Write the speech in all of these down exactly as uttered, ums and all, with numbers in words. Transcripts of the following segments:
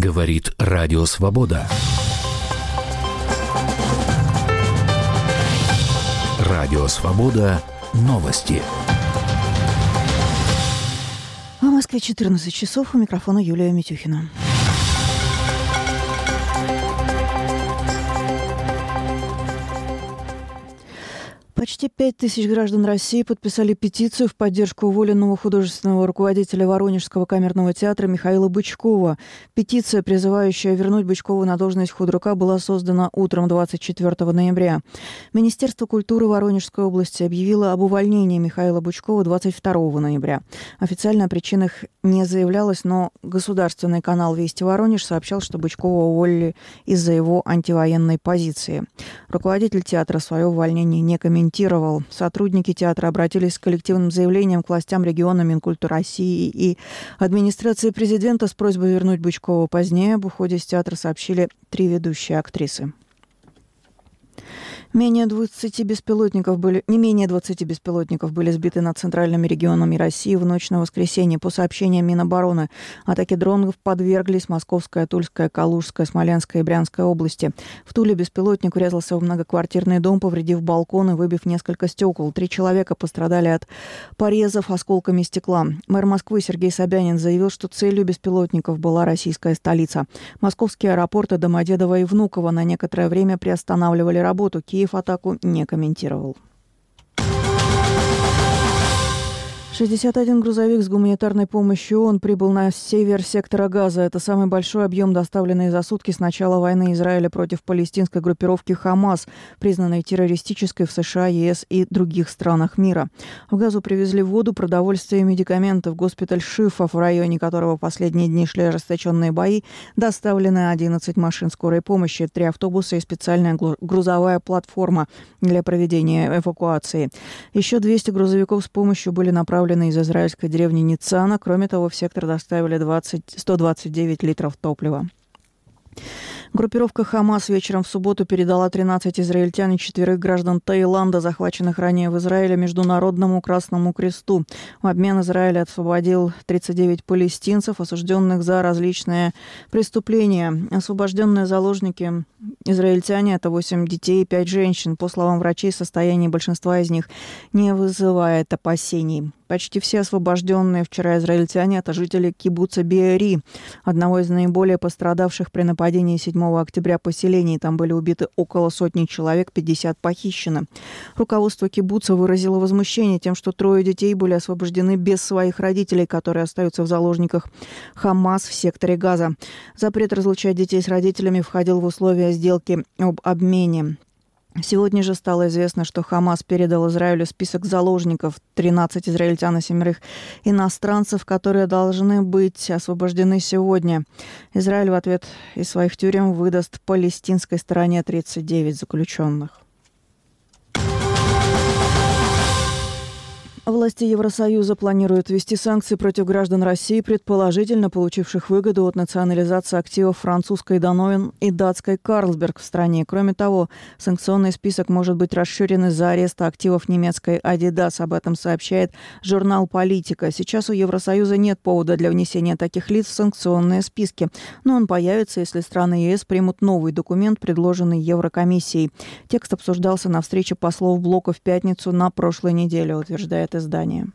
Говорит Радио Свобода. Радио Свобода. Новости. В Москве четырнадцать часов. У микрофона Юлия Митюхина. Почти пять тысяч граждан России подписали петицию в поддержку уволенного художественного руководителя Воронежского камерного театра Михаила Бычкова. Петиция, призывающая вернуть Бычкова на должность худрука, была создана утром двадцать четвёртого ноября. Министерство культуры Воронежской области объявило об увольнении Михаила Бычкова двадцать второго ноября. Официально о причинах не заявлялось, но государственный канал «Вести Воронеж» сообщал, что Бычкова уволили из-за его антивоенной позиции. Руководитель театра свое увольнение не комментировал. Сотрудники театра обратились с коллективным заявлением к властям региона, Минкульту России и администрации президента с просьбой вернуть Бычкова. Позднее об уходе из театра сообщили три ведущие актрисы. Менее двадцати беспилотников были, не менее двадцати беспилотников были сбиты над центральными регионами России в ночь на воскресенье. По сообщениям Минобороны, атаке дронов подверглись Московская, Тульская, Калужская, Смоленская и Брянская области. В Туле беспилотник врезался в многоквартирный дом, повредив балкон и выбив несколько стекол. Три человека пострадали от порезов осколками стекла. Мэр Москвы Сергей Собянин заявил, что целью беспилотников была российская столица. Московские аэропорты Домодедово и Внуково на некоторое время приостанавливали работу. Киев атаку не комментировал. шестьдесят один грузовик с гуманитарной помощью ООН прибыл на север сектора Газа. Это самый большой объем, доставленный за сутки с начала войны Израиля против палестинской группировки «Хамас», признанной террористической в США, ЕС и других странах мира. В Газу привезли воду, продовольствие и медикаменты. В госпиталь Шифа, в районе которого последние дни шли ожесточенные бои, доставлены одиннадцать машин скорой помощи, три автобуса и специальная грузовая платформа для проведения эвакуации. Еще двести грузовиков с помощью были направлены из израильской деревни Ницана. Кроме того, в сектор доставили двадцать, сто двадцать девять литров топлива. Группировка «Хамас» вечером в субботу передала тринадцать израильтян и четверых граждан Таиланда, захваченных ранее в Израиле, Международному Красному Кресту. В обмен Израиль освободил тридцать девять палестинцев, осужденных за различные преступления. Освобожденные заложники израильтяне – это восемь детей и пять женщин. По словам врачей, состояние большинства из них не вызывает опасений. Почти все освобожденные вчера израильтяне – это жители кибуца Беэри, одного из наиболее пострадавших при нападении седьмого октября поселений. Там были убиты около сотни человек, пятьдесят похищены. Руководство кибуца выразило возмущение тем, что трое детей были освобождены без своих родителей, которые остаются в заложниках Хамас в секторе Газа. Запрет разлучать детей с родителями входил в условия сделки об обмене. Сегодня же стало известно, что Хамас передал Израилю список заложников, тринадцать израильтян и семерых иностранцев, которые должны быть освобождены сегодня. Израиль в ответ из своих тюрем выдаст палестинской стороне тридцать девять заключенных. Власти Евросоюза планируют ввести санкции против граждан России, предположительно получивших выгоду от национализации активов французской Данон и датской Карлсберг в стране. Кроме того, санкционный список может быть расширен из-за ареста активов немецкой Adidas. Об этом сообщает журнал «Политика». Сейчас у Евросоюза нет повода для внесения таких лиц в санкционные списки, но он появится, если страны ЕС примут новый документ, предложенный Еврокомиссией. Текст обсуждался на встрече послов блока в пятницу на прошлой неделе, утверждает издание.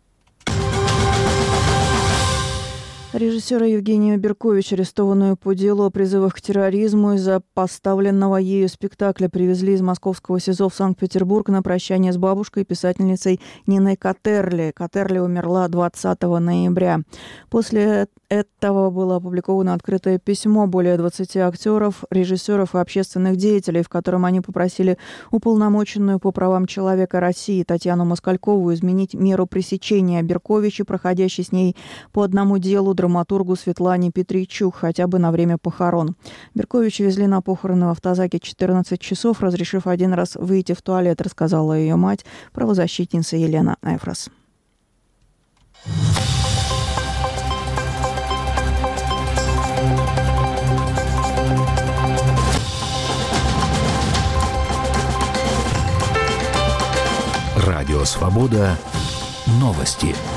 Режиссера Евгения Беркович, арестованную по делу о призывах к терроризму из-за поставленного ею спектакля, привезли из московского СИЗО в Санкт-Петербург на прощание с бабушкой, писательницей Ниной Катерли. Катерли умерла двадцатого ноября. После этого было опубликовано открытое письмо более двадцати актеров, режиссеров и общественных деятелей, в котором они попросили уполномоченную по правам человека России Татьяну Москалькову изменить меру пресечения Берковича, проходящей с ней по одному делу, драматургу Светлане Петричук, хотя бы на время похорон. Берковича везли на похороны в автозаке четырнадцать часов, разрешив один раз выйти в туалет, рассказала ее мать, правозащитница Елена Эфрос. Радио Свобода. Новости.